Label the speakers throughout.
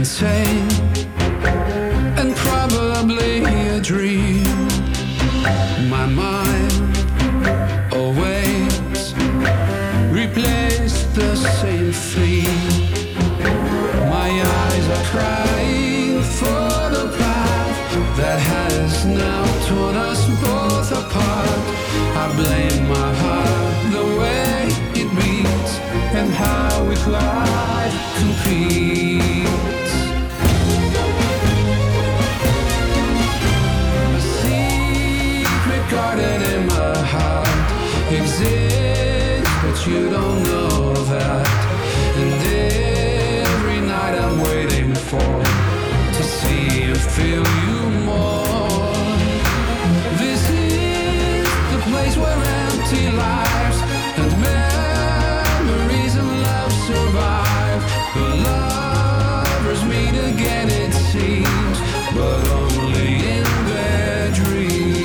Speaker 1: insane and probably a dream. My mind always replays the same theme. My eyes are crying for the path that has now torn us both apart. I blame my heart, the way it beats, and how with life competes. A secret garden in my heart exists, but you don't know that. And every night I'm waiting for to see and feel you more. This is the place where empty lives and memories and love survive. The lovers meet again, it seems, but only in their dreams.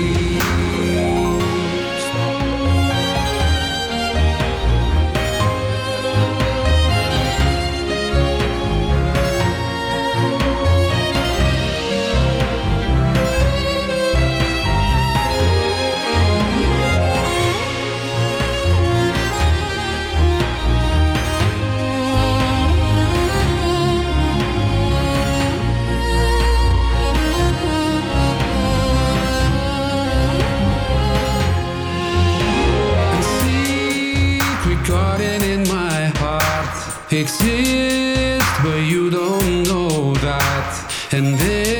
Speaker 1: Garden in my heart exists, but you don't know that. And